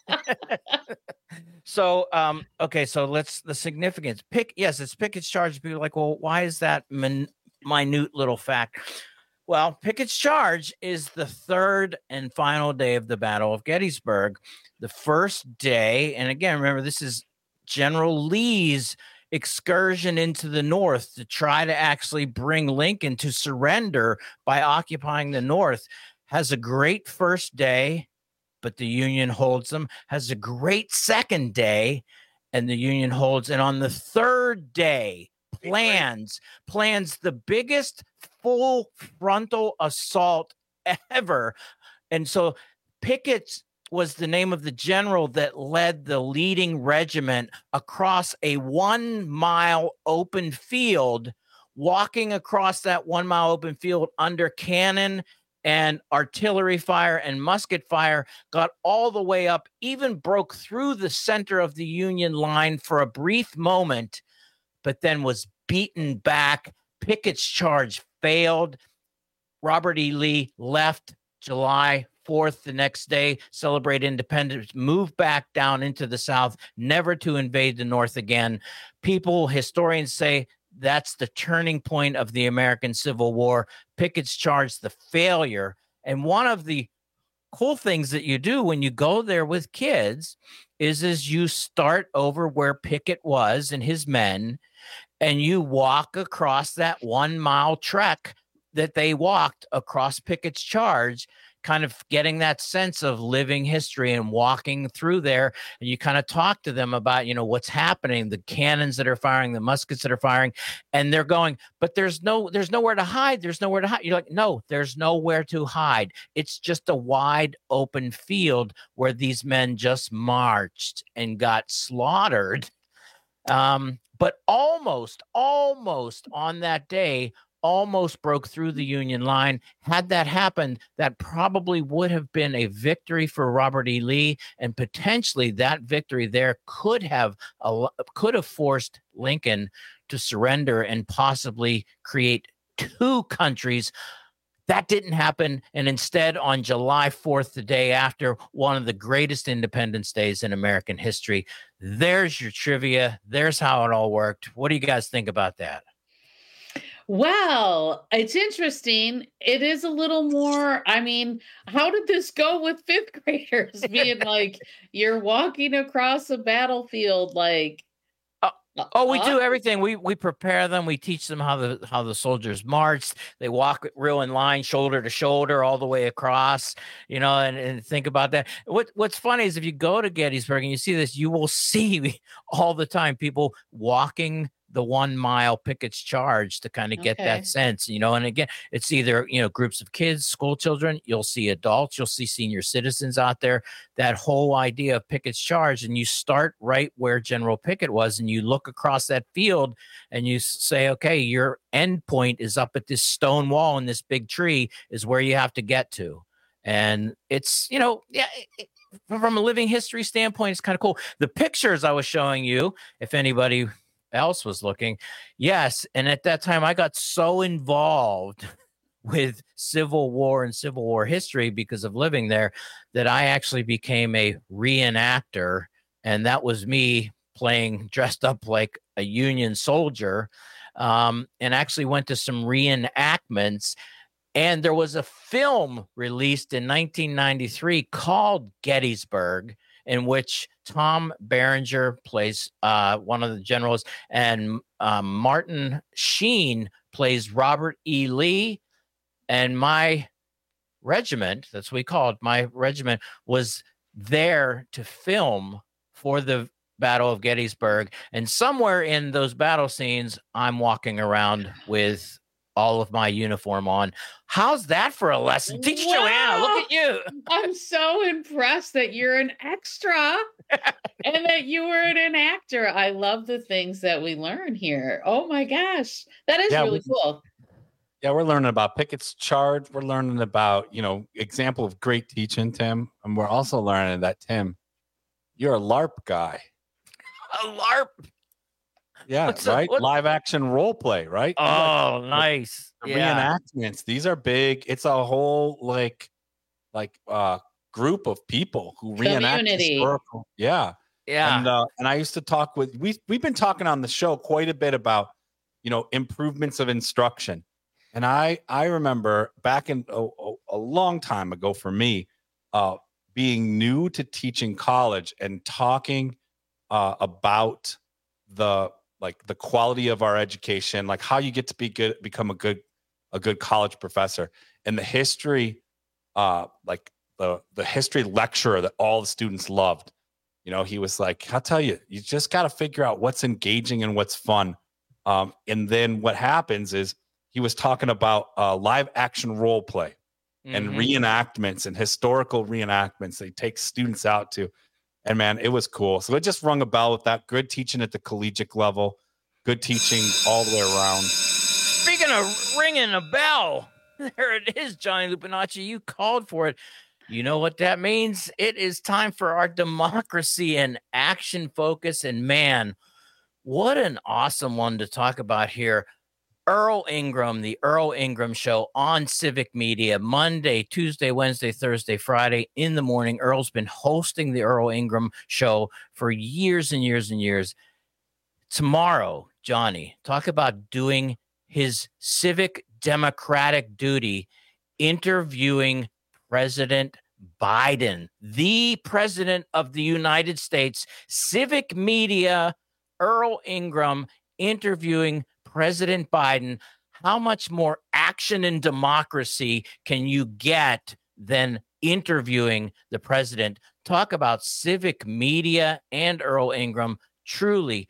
So, okay, so the significance. It's Pickett's charge. People are like, well, why is that minute little fact? Well, Pickett's charge is the third and final day of the Battle of Gettysburg. The first day, and again, remember, this is General Lee's excursion into the North to try to actually bring Lincoln to surrender by occupying the North. Has a great first day, but the Union holds them. Has a great second day, and the Union holds. And on the third day, plans the biggest full frontal assault ever. And so Pickett was the name of the general that led the leading regiment across a 1 mile open field, walking across that 1 mile open field under cannon and artillery fire and musket fire, got all the way up, even broke through the center of the Union line for a brief moment, but then was beaten back. Pickett's charge failed. Robert E. Lee left July 4th the next day, celebrate independence, moved back down into the South, never to invade the North again. Historians say, that's the turning point of the American Civil War. Pickett's charge, the failure. And one of the cool things that you do when you go there with kids is you start over where Pickett was and his men, and you walk across that 1 mile trek that they walked across Pickett's charge, kind of getting that sense of living history and walking through there. And you kind of talk to them about, what's happening, the cannons that are firing, the muskets that are firing, and they're going, but there's nowhere to hide. There's nowhere to hide. You're like, no, there's nowhere to hide. It's just a wide open field where these men just marched and got slaughtered. But almost on that day, almost broke through the Union line. Had that happened, that probably would have been a victory for Robert E. Lee, and potentially that victory there could have forced Lincoln to surrender and possibly create two countries. That didn't happen, and instead, on July 4th, the day after, one of the greatest Independence Days in American history. There's your trivia. There's how it all worked. What do you guys think about that? Well, it's interesting. It is a little more, how did this go with fifth graders being like, you're walking across a battlefield like... we do everything. We prepare them. We teach them how the soldiers march. They walk real in line, shoulder to shoulder, all the way across, and think about that. What's funny is if you go to Gettysburg and you see this, you will see all the time people walking the 1 mile Pickett's charge to kind of get that sense, and again, it's either, groups of kids, school children, you'll see adults, you'll see senior citizens out there, that whole idea of Pickett's charge. And you start right where General Pickett was, and you look across that field and you say, okay, your end point is up at this stone wall and this big tree is where you have to get to. And it's, from a living history standpoint, it's kind of cool. The pictures I was showing you, if anybody else was looking, yes, and at that time I got so involved with Civil War and Civil War history because of living there that I actually became a reenactor, and that was me dressed up like a Union soldier, and actually went to some reenactments. And there was a film released in 1993 called Gettysburg, in which Tom Berenger plays one of the generals, and Martin Sheen plays Robert E. Lee. And my regiment, that's what we call it, my regiment was there to film for the Battle of Gettysburg. And somewhere in those battle scenes, I'm walking around with all of my uniform on. How's that for a lesson? Teacher Joanna, look at you. I'm so impressed that you're an extra and that you were an actor. I love the things that we learn here. Oh my gosh. That is really cool. Yeah, we're learning about Pickett's charge. We're learning about, example of great teaching, Tim. And we're also learning that, Tim, you're a LARP guy. A LARP? Yeah, right? Live action role play, right? Oh, nice. The reenactments. These are big. It's a whole group of people who reenact historical. Yeah. Yeah. And I used to talk with we've been talking on the show quite a bit about, improvements of instruction. And I remember back in a long time ago for me, being new to teaching college and talking about the quality of our education, like how you get to become a good college professor, and the history, the history lecturer that all the students loved. He was like, I'll tell you, you just got to figure out what's engaging and what's fun. And then what happens is he was talking about live action role play and reenactments and historical reenactments they take students out to. And man, it was cool. So it just rung a bell with that. Good teaching at the collegiate level, good teaching all the way around. Speaking of ringing a bell, there it is, Johnny Lupinacci. You called for it. You know what that means? It is time for our democracy and action focus. And man, what an awesome one to talk about here. Earl Ingram, the Earl Ingram Show on Civic Media, Monday, Tuesday, Wednesday, Thursday, Friday in the morning. Earl's been hosting the Earl Ingram Show for years and years and years. Tomorrow, Johnny, talk about doing his civic democratic duty, interviewing President Biden, the President of the United States. Civic Media, Earl Ingram interviewing President Biden. How much more action and democracy can you get than interviewing the president? Talk about Civic Media and Earl Ingram. Truly,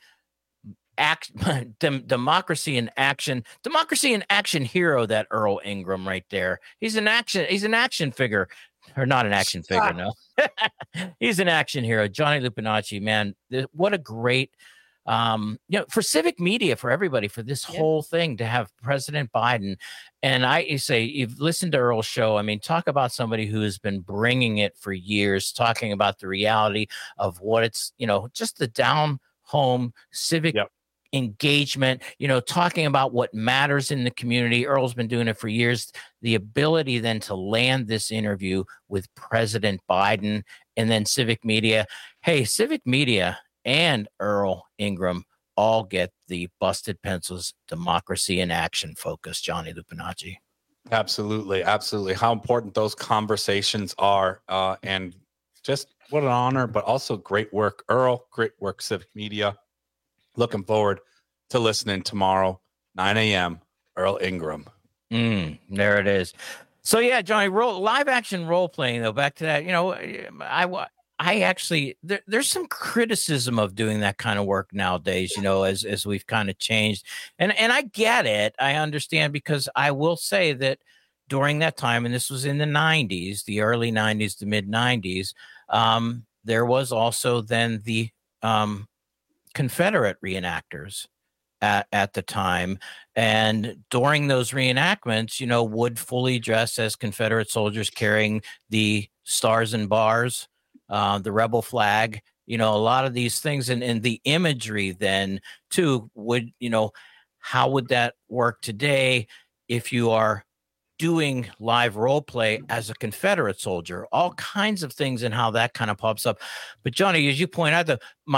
democracy in action hero, that Earl Ingram right there. He's an action figure, or not an action figure. No, he's an action hero. Johnny Lupinacci, man, what a great, for Civic Media, for everybody, for this whole thing to have President Biden. And you say, you've listened to Earl's show. I mean, talk about somebody who has been bringing it for years, talking about the reality of what it's, just the down home civic engagement, talking about what matters in the community. Earl's been doing it for years. The ability then to land this interview with President Biden, and then Civic Media. Hey, Civic Media and Earl Ingram all get the Busted Pencils Democracy in Action focus, Johnny Lupinacci. Absolutely. Absolutely. How important those conversations are. And just what an honor, but also great work, Earl. Great work, Civic Media. Looking forward to listening tomorrow, 9 a.m., Earl Ingram. There it is. So, yeah, Johnny, live action role playing, though, back to that, I actually, there's some criticism of doing that kind of work nowadays, as we've kind of changed. And I get it. I understand, because I will say that during that time, and this was in the 90s, the early 90s, the mid 90s, there was also then the Confederate reenactors at the time. And during those reenactments, would fully dress as Confederate soldiers carrying the stars and bars, the rebel flag, a lot of these things, and the imagery then too would, how would that work today if you are doing live role play as a Confederate soldier? All kinds of things, and how that kind of pops up. But Johnny, as you point out,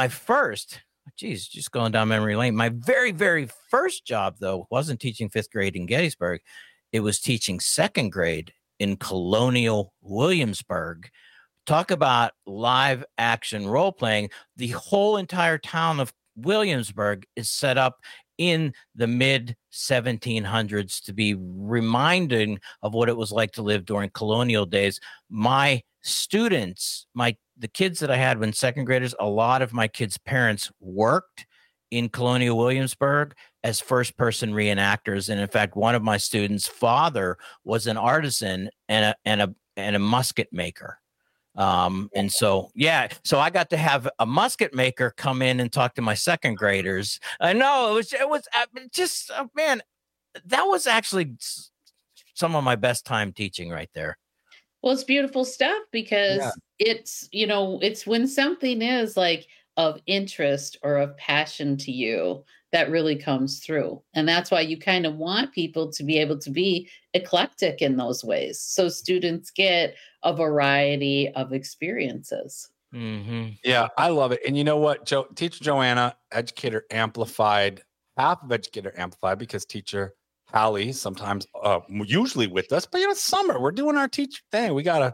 just going down memory lane, my very, very first job, though, wasn't teaching 5th grade in Gettysburg. It was teaching 2nd grade in Colonial Williamsburg. Talk about live action role playing. The whole entire town of Williamsburg is set up in the mid 1700s to be reminding of what it was like to live during colonial days. My students, the kids that I had when 2nd graders, a lot of my kids' parents worked in Colonial Williamsburg. as first-person reenactors. And in fact, one of my students' father was an artisan and a musket maker. And so I got to have a musket maker come in and talk to my second graders. I know it was just, man, that was actually some of my best time teaching right there. Well, it's beautiful stuff because it's, it's when something is like of interest or of passion to you that really comes through. And that's why you kind of want people to be able to be eclectic in those ways. So students get a variety of experiences. Mm-hmm. Yeah, I love it. And you know what, Teacher Joanna, Educator Amplified, half of Educator Amplified, because Teacher Hallie sometimes, usually with us, but it's summer. We're doing our teacher thing. We gotta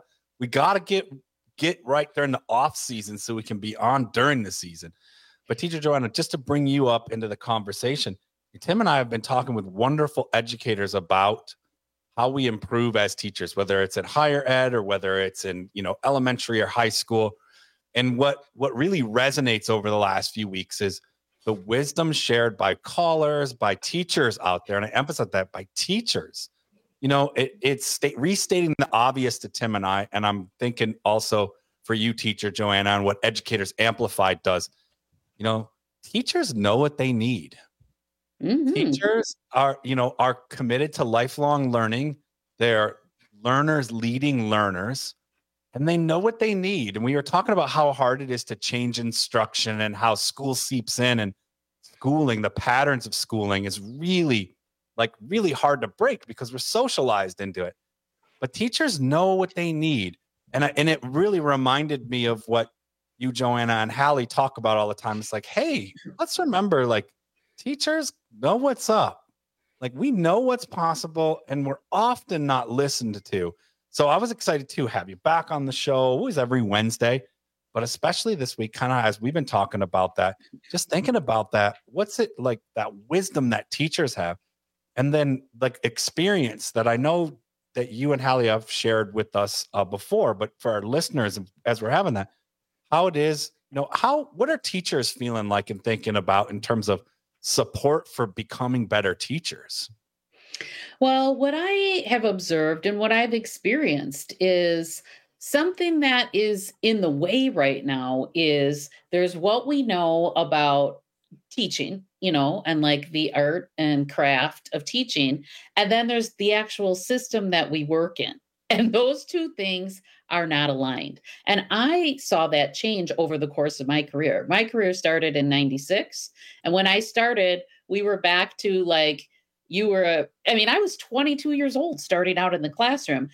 get right during the off season so we can be on during the season. But Teacher Joanna, just to bring you up into the conversation, Tim and I have been talking with wonderful educators about how we improve as teachers, whether it's in higher ed or whether it's in, elementary or high school. And what really resonates over the last few weeks is the wisdom shared by callers, by teachers out there. And I emphasize that, by teachers. It's restating the obvious to Tim and I, and I'm thinking also for you, Teacher Joanna, and what Educators Amplified does. Teachers know what they need. Mm-hmm. Teachers are committed to lifelong learning. They're learners leading learners, and they know what they need. And we were talking about how hard it is to change instruction and how school seeps in, and schooling, the patterns of schooling is really hard to break because we're socialized into it. But teachers know what they need. And it really reminded me of what you, Joanna, and Hallie talk about all the time. It's like, hey, let's remember, teachers know what's up. We know what's possible, and we're often not listened to. So I was excited to have you back on the show, always every Wednesday, but especially this week, kind of as we've been talking about that, just thinking about that. What's it like, that wisdom that teachers have, and then experience that I know that you and Hallie have shared with us before, but for our listeners, as we're having that, how it is, what are teachers feeling like and thinking about in terms of support for becoming better teachers? Well, what I have observed and what I've experienced is something that is in the way right now is there's what we know about teaching, and the art and craft of teaching. And then there's the actual system that we work in. And those two things are not aligned. And I saw that change over the course of my career. My career started in 96. And when I started, we were back to I was 22 years old starting out in the classroom,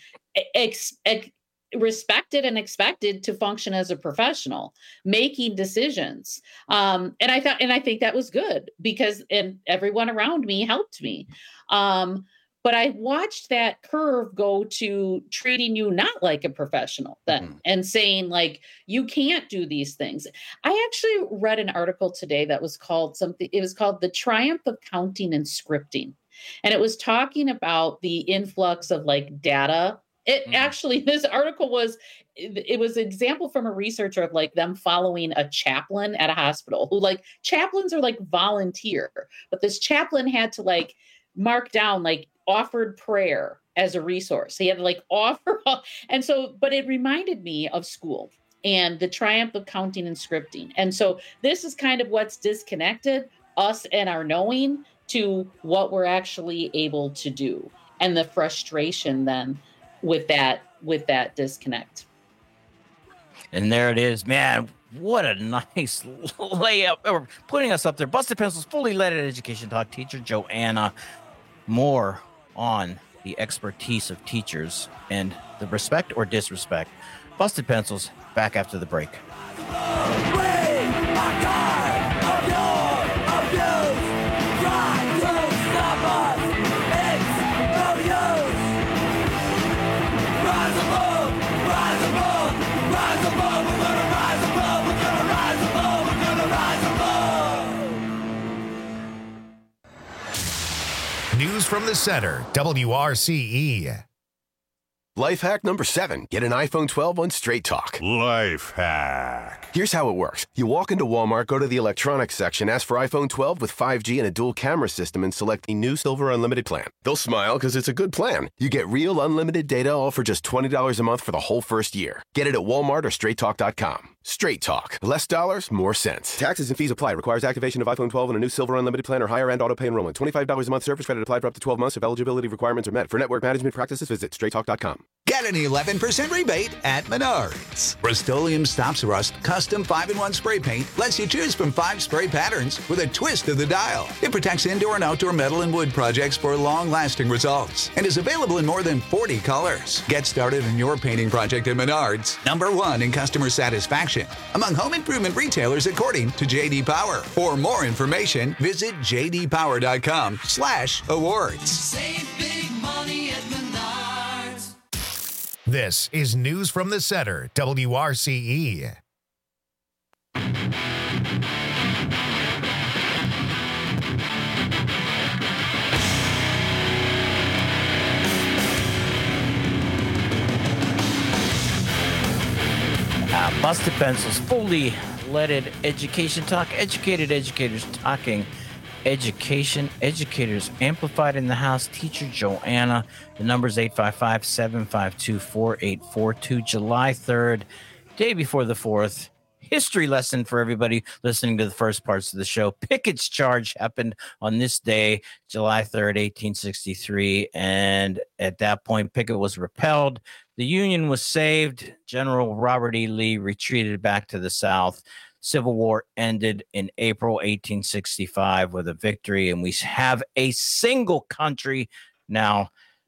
respected and expected to function as a professional, making decisions. And I think that was good because everyone around me helped me. But I watched that curve go to treating you not like a professional then, and saying you can't do these things. I actually read an article today that was called The Triumph of Counting and Scripting. And it was talking about the influx of data. Actually, this article was an example from a researcher of them following a chaplain at a hospital who chaplains are volunteer, but this chaplain had to mark down offered prayer as a resource. He had to offer. And so, but it reminded me of school and the triumph of counting and scripting. And so this is kind of what's disconnected us and our knowing to what we're actually able to do. And the frustration then with that disconnect. And there it is, man. What a nice layup. Or putting us up there. Busted Pencils, fully leaded education talk. Teacher Joanna. More on the expertise of teachers and the respect or disrespect. Busted Pencils, back after the break. News from the Center, WRCE. Life hack number 7. Get an iPhone 12 on Straight Talk. Life hack. Here's how it works. You walk into Walmart, go to the electronics section, ask for iPhone 12 with 5G and a dual camera system, and select the new Silver Unlimited plan. They'll smile because it's a good plan. You get real unlimited data all for just $20 a month for the whole first year. Get it at Walmart or StraightTalk.com. Straight Talk. Less dollars, more sense. Taxes and fees apply. Requires activation of iPhone 12 and a new Silver Unlimited plan or higher-end auto pay enrollment. $25 a month service credit applied for up to 12 months if eligibility requirements are met. For network management practices, visit StraightTalk.com. Get an 11% rebate at Menards. Rust-Oleum Stops Rust Custom 5-in-1 Spray Paint lets you choose from 5 spray patterns with a twist of the dial. It protects indoor and outdoor metal and wood projects for long-lasting results and is available in more than 40 colors. Get started on your painting project at Menards, #1 in customer satisfaction among home improvement retailers according to J.D. Power. For more information, visit jdpower.com/awards. Save big money at Menards. This is News from the Center, WRCE. Busted Pencils, fully leaded education talk, educated educators talking education, educators amplified in the house. Teacher Joanna, the number is 855-752-4842. July 3rd, day before the 4th. History lesson for everybody listening to the first parts of the show. Pickett's charge happened on this day, July 3rd, 1863. And at that point, Pickett was repelled. The Union was saved. General Robert E. Lee retreated back to the South. Civil War ended in April 1865 with a victory, and we have a single country now.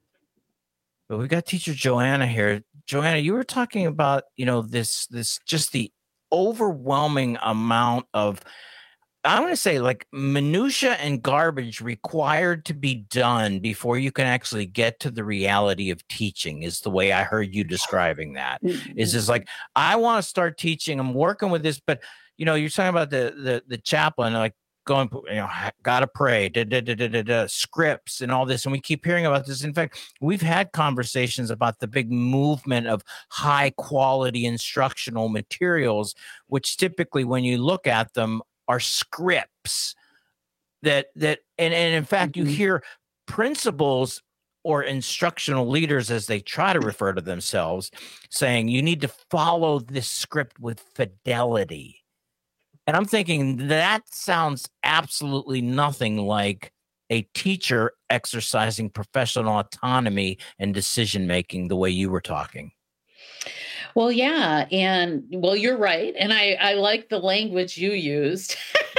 But we got teacher Joanna here. Joanna, you were talking about, this just the overwhelming amount of, I want to say, like, minutia and garbage required to be done before you can actually get to the reality of teaching, is the way I heard you describing that. Is just like, I want to start teaching. I'm working with this, but you're talking about the chaplain, like going, gotta pray, scripts and all this. And we keep hearing about this. In fact, we've had conversations about the big movement of high quality instructional materials, which typically, when you look at them, are scripts and in fact, you hear principals or instructional leaders, as they try to refer to themselves, saying you need to follow this script with fidelity. And I'm thinking that sounds absolutely nothing like a teacher exercising professional autonomy and decision-making the way you were talking. Well, yeah. And you're right. And I like the language you used.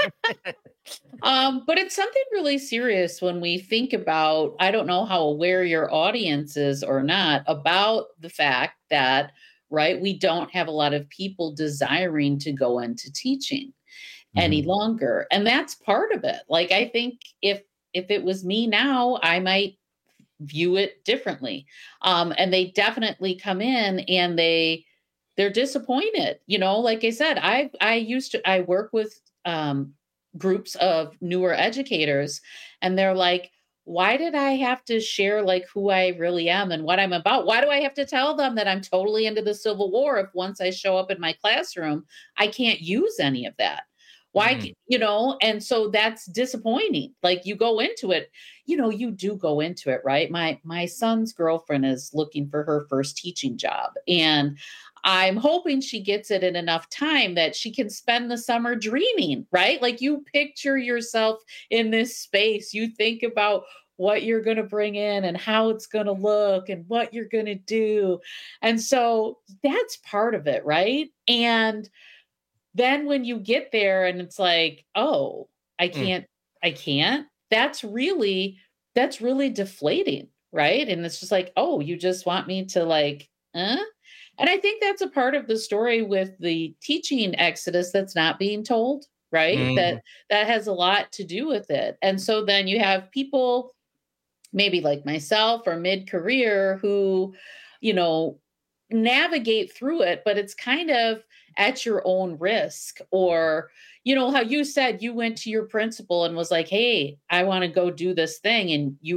But it's something really serious when we think about, I don't know how aware your audience is or not, about the fact that, right, we don't have a lot of people desiring to go into teaching any longer. And that's part of it. Like, I think if it was me now, I might view it differently. And they definitely come in and they're disappointed. Like I said, I work with groups of newer educators, and they're like, why did I have to share like who I really am and what I'm about? Why do I have to tell them that I'm totally into the Civil War if once I show up in my classroom, I can't use any of that? Why, and so that's disappointing. Like, you go into it, you do go into it, right? My son's girlfriend is looking for her first teaching job, and I'm hoping she gets it in enough time that she can spend the summer dreaming, right? Like, you picture yourself in this space. You think about what you're going to bring in and how it's going to look and what you're going to do. And so that's part of it, right? And then when you get there and it's like, oh, I can't, that's really deflating, right? And it's just like, oh, you just want me to like, And I think that's a part of the story with the teaching exodus that's not being told, right? That has a lot to do with it. And so then you have people maybe like myself or mid-career who, navigate through it, but it's kind of at your own risk. Or, how you said you went to your principal and was like, hey, I want to go do this thing. And you were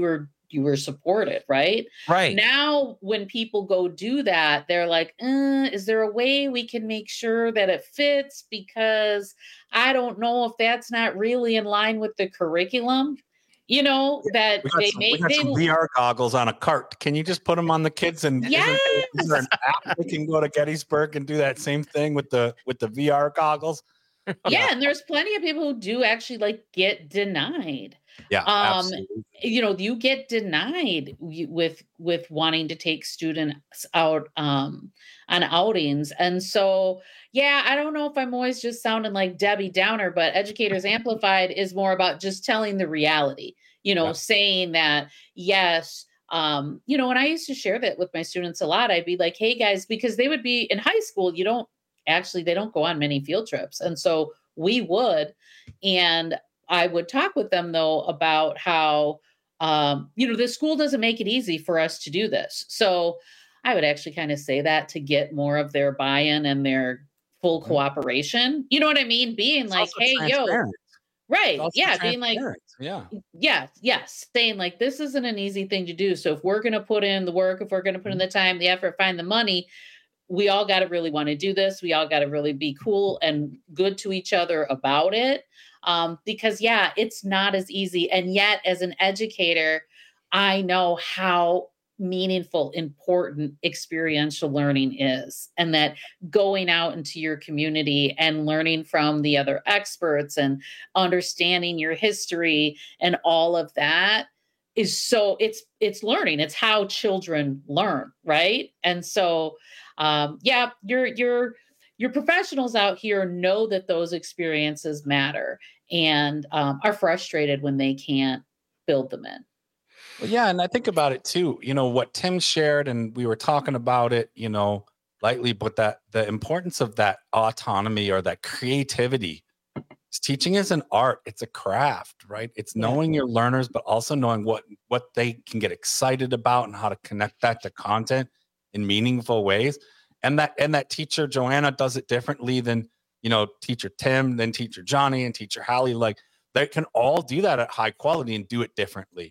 you were supported, right? Right. Now, when people go do that, they're like, is there a way we can make sure that it fits? Because I don't know if that's not really in line with the curriculum. You know, that we got some VR goggles on a cart. Can you just put them on the kids? And is there an app we can go to Gettysburg and do that same thing with the VR goggles? Yeah, and there's plenty of people who do actually like get denied. Yeah, absolutely. You know, you get denied with wanting to take students out on outings. And so, yeah, I don't know if I'm always just sounding like Debbie Downer, but Educators Amplified is more about just telling the reality, you know, saying that, yes, you know, and I used to share that with my students a lot. I'd be like, hey guys, because they would be in high school, they don't go on many field trips. And so we would, and I would talk with them though about how, you know, the school doesn't make it easy for us to do this. So I would actually kind of say that to get more of their buy-in and their full cooperation. You know what I mean? Being it's like, hey, right. Yeah. Being like, yes. Saying like, this isn't an easy thing to do. So if we're going to put in the work, if we're going to put in the time, the effort, find the money, we all got to really want to do this. We all got to really be cool and good to each other about it. Because it's not as easy. And yet as an educator, I know how meaningful, important experiential learning is, and that going out into your community and learning from the other experts and understanding your history and all of that is so it's learning. It's how children learn. Right. And so, your professionals out here know that those experiences matter and are frustrated when they can't build them in. Well, yeah, and I think about it too. You know what Tim shared, and we were talking about it, you know, lightly, but that the importance of that autonomy or that creativity. Teaching is an art; it's a craft, right? It's knowing your learners, but also knowing what they can get excited about and how to connect that to content in meaningful ways. And that teacher Joanna does it differently than, you know, teacher Tim, then teacher Johnny and teacher Hallie. Like they can all do that at high quality and do it differently.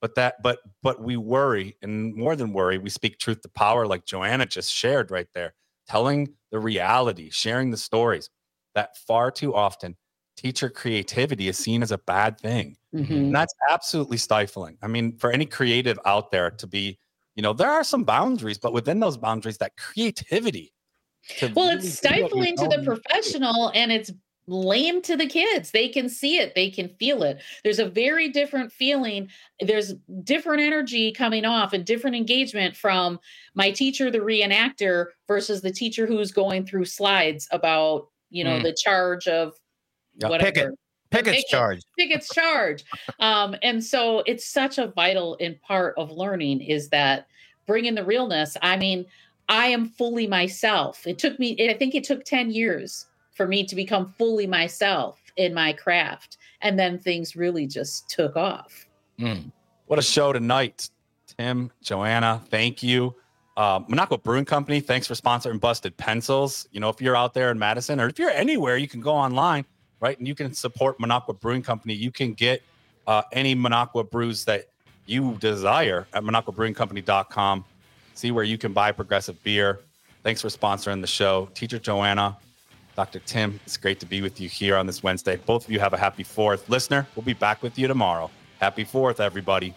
But we worry, and more than worry, we speak truth to power, like Joanna just shared right there, telling the reality, sharing the stories. That far too often teacher creativity is seen as a bad thing. Mm-hmm. And that's absolutely stifling. I mean, for any creative out there to be, you know, there are some boundaries, but within those boundaries, that creativity. It's stifling to the professional and it's lame to the kids. They can see it. They can feel it. There's a very different feeling. There's different energy coming off and different engagement from my teacher, the reenactor, versus the teacher who's going through slides about, you know, the charge of whatever. Pickett's charge. And so it's such a vital part of learning is that bringing the realness. I mean, I am fully myself. I think it took 10 years for me to become fully myself in my craft. And then things really just took off. What a show tonight. Tim, Joanna, thank you. Minocqua Brewing Company, thanks for sponsoring Busted Pencils. You know, if you're out there in Madison or if you're anywhere, you can go online, right? And you can support Minocqua Brewing Company. You can get any Minocqua brews that you desire at MinocquaBrewingCompany.com. See where you can buy Progressive beer. Thanks for sponsoring the show. Teacher Joanna, Dr. Tim, it's great to be with you here on this Wednesday. Both of you have a happy 4th. Listener, we'll be back with you tomorrow. Happy 4th, everybody.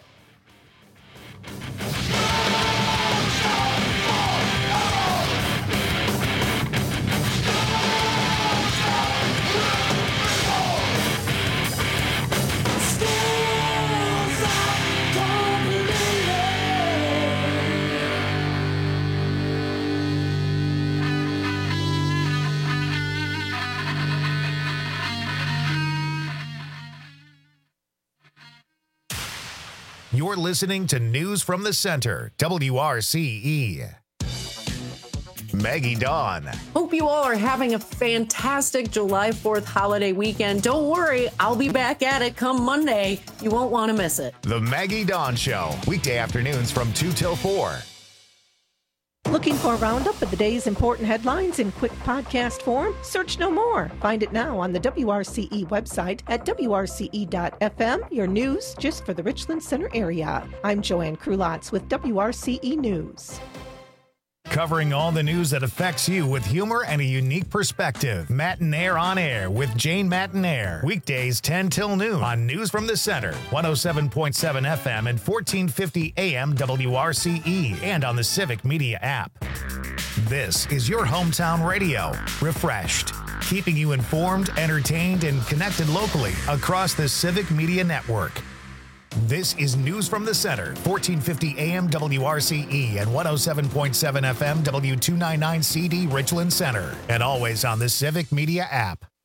You're listening to News from the Center, WRCE. Maggie Dawn. Hope you all are having a fantastic July 4th holiday weekend. Don't worry, I'll be back at it come Monday. You won't want to miss it. The Maggie Dawn Show, weekday afternoons from 2 till 4. Looking for a roundup of the day's important headlines in quick podcast form? Search no more. Find it now on the WRCE website at wrce.fm, your news just for the Richland Center area. I'm Joanne Krulotz with WRCE News. Covering all the news that affects you with humor and a unique perspective. Matinaire on Air with Jane Matinaire. Weekdays 10 till noon on News from the Center, 107.7 FM and 1450 AM WRCE, and on the Civic Media app. This is your hometown radio, refreshed, keeping you informed, entertained, and connected locally across the Civic Media Network. This is News from the Center, 1450 AM WRCE and 107.7 FM W299CD Richland Center, and always on the Civic Media app.